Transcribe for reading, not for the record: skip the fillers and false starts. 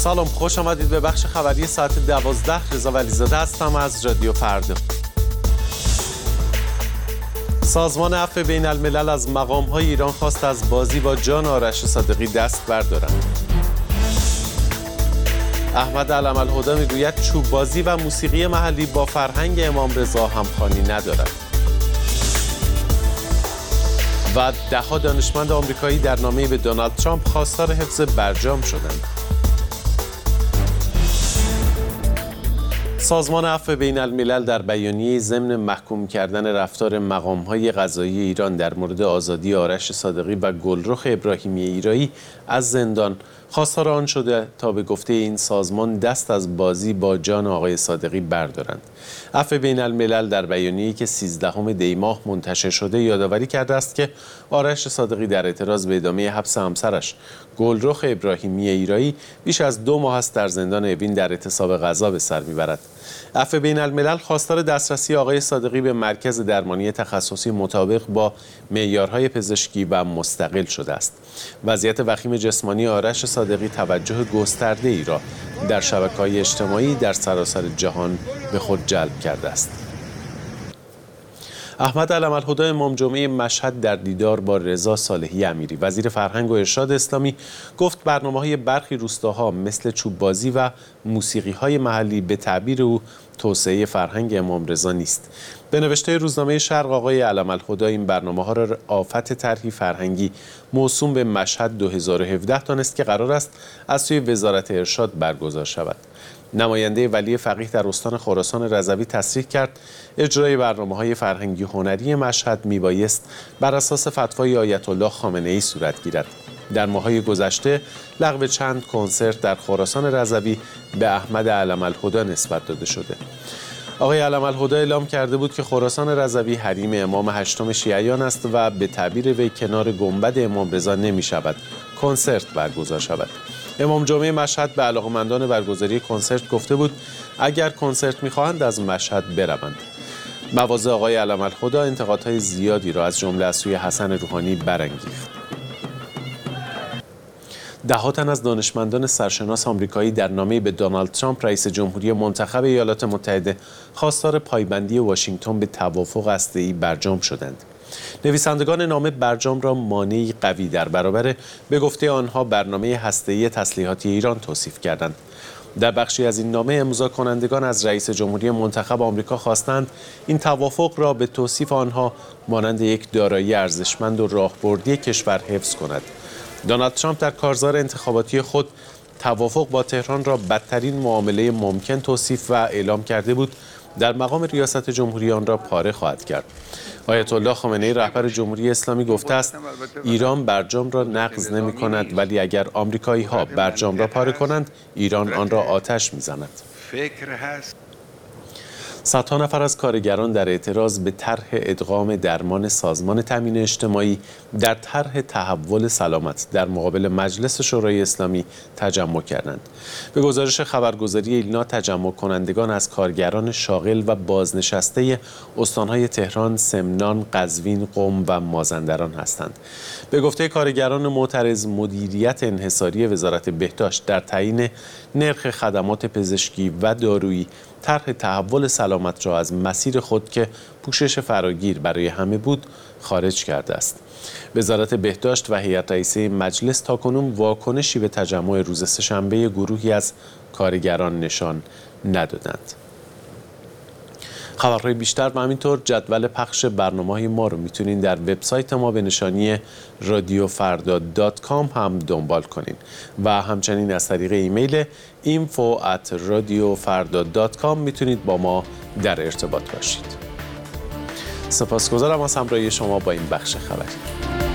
سلام، خوش آمدید به بخش خبری ساعت 12. رضا ولیزاده هستم از رادیو فردا. سازمان عفو بین الملل از مقام‌های ایران خواست از بازی با جان آرش صادقی دست بردارند. احمد علم‌الهدی میگوید چوب بازی و موسیقی محلی با فرهنگ امام رضا همخوانی ندارد. و ده‌ها دانشمند آمریکایی در نامه‌ای به دونالد ترامپ خواستار حفظ برجام شدند. سازمان عفو بین الملل در بیانیه ضمن محکوم کردن رفتار مقام‌های قضایی ایران در مورد آزادی آرش صادقی و گلرخ ابراهیمی ایرایی از زندان خواستار آن شده تا به گفته این سازمان دست از بازی با جان آقای صادقی بردارند. عفو بین الملل در بیانیه‌ای که 13 دی ماه منتشر شده یادآوری کرده است که آرش صادقی در اعتراض به ادامه حبس همسرش گلرخ ابراهیمی ایرایی بیش از 2 ماه است در زندان اوین در اعتصاب غذا به سر میبرد. عفو بین الملل خواستار دسترسی آقای صادقی به مرکز درمانی تخصصی مطابق با معیارهای پزشکی و مستقل شده است. وضعیت وخیم جسمانی آرش صادقی توجه گسترده‌ای را در شبکه‌های اجتماعی در سراسر جهان به خود جلب کرده است. احمد علم‌الهدی امام جمعه مشهد در دیدار با رضا صالحی امیری وزیر فرهنگ و ارشاد اسلامی گفت برنامه‌های برخی روستاها مثل چوب بازی و موسیقی‌های محلی به تعبیر او توسعه فرهنگ امام رضا نیست. به نوشته روزنامه شرق آقای علم‌الهدی این برنامه‌ها را آفت طرحی فرهنگی موسوم به مشهد 2017 دانست که قرار است از سوی وزارت ارشاد برگزار شود. نماینده ولی فقیه در استان خراسان رضوی تصریح کرد اجرای برنامه‌های فرهنگی هنری مشهد میبایست بر اساس فتوای آیت الله خامنه‌ای صورت گیرد. در ماه‌های گذشته لغو چند کنسرت در خراسان رضوی به احمد علم‌الهدی نسبت داده شده. آقای علم‌الهدی اعلام کرده بود که خراسان رضوی حریم امام هشتم شیعیان است و به تعبیر وی کنار گنبد امام رضا نمی‌شود کنسرت برگزار شود. امام جمعه مشهد به علاقه‌مندان برگزاری کنسرت گفته بود اگر کنسرت می‌خواهند از مشهد بروند. مواضع آقای علم‌الهدی انتقادهای زیادی را از جمله از سوی حسن روحانی برانگیخت. ده‌ها تن از دانشمندان سرشناس آمریکایی در نامه‌ای به دونالد ترامپ رئیس جمهوری منتخب ایالات متحده خواستار پایبندی واشنگتن به توافق هسته‌ای برجام شدند. نویسندگان نامه برجام را مانعی قوی در برابر به گفته آنها برنامه هسته‌ای تسلیحاتی ایران توصیف کردند. در بخشی از این نامه امضا کنندگان از رئیس جمهوری منتخب آمریکا خواستند این توافق را به توصیف آنها مانند یک دارایی ارزشمند و راهبردی کشور حفظ کند. دونالد ترامپ در کارزار انتخاباتی خود توافق با تهران را بدترین معامله ممکن توصیف و اعلام کرده بود در مقام ریاست جمهوری آن را پاره خواهد کرد. آیت الله خامنه‌ای رهبر جمهوری اسلامی گفته است ایران برجام را نقض نمی کند ولی اگر آمریکایی ها برجام را پاره کنند ایران آن را آتش می زند. صدها نفر از کارگران در اعتراض به طرح ادغام درمان سازمان تامین اجتماعی در طرح تحول سلامت در مقابل مجلس شورای اسلامی تجمع کردند. به گزارش خبرگزاری ایلنا تجمع کنندگان از کارگران شاغل و بازنشسته استانهای تهران، سمنان، قزوین، قم و مازندران هستند. به گفته کارگران معترض مدیریت انحصاری وزارت بهداشت در تعیین نرخ خدمات پزشکی و دارویی طرح تحول سلامت را از مسیر خود که پوشش فراگیر برای همه بود خارج کرده است. وزارت بهداشت و هیئت رئیسه مجلس تاکنون واکنشی به تجمع روز سه‌شنبه گروهی از کارگران نشان ندادند. خبرهای بیشتر و همینطور جدول پخش برنامه‌های ما رو میتونین در وبسایت ما به نشانی radiofarda.com هم دنبال کنین و همچنین از طریق ایمیل info@radiofarda.com میتونید با ما در ارتباط باشید. سپاسگزارم از همراهی شما با این بخش خبری.